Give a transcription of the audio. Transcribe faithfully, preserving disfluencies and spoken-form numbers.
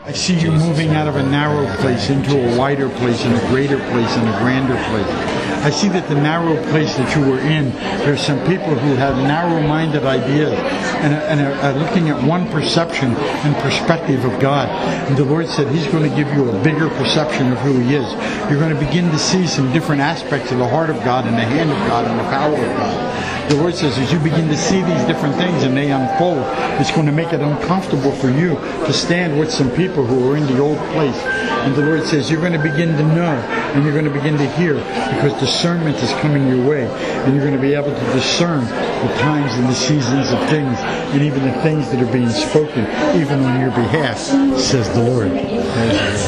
I see you moving out of a narrow place into a wider place and a greater place and a grander place. I see that the narrow place that you were in, there's some people who have narrow-minded ideas and, are, and are, are looking at one perception and perspective of God. And the Lord said He's going to give you a bigger perception of who He is. You're going to begin to see some different aspects of the heart of God and the hand of God and the power of God. The Lord says as you begin to see these different things and they unfold, it's going to make it uncomfortable for you to stand with some people who are in the old place. And the Lord says you're going to begin to know and you're going to begin to hear because discernment is coming your way. And you're going to be able to discern the times and the seasons of things and even the things that are being spoken, even on your behalf, says the Lord.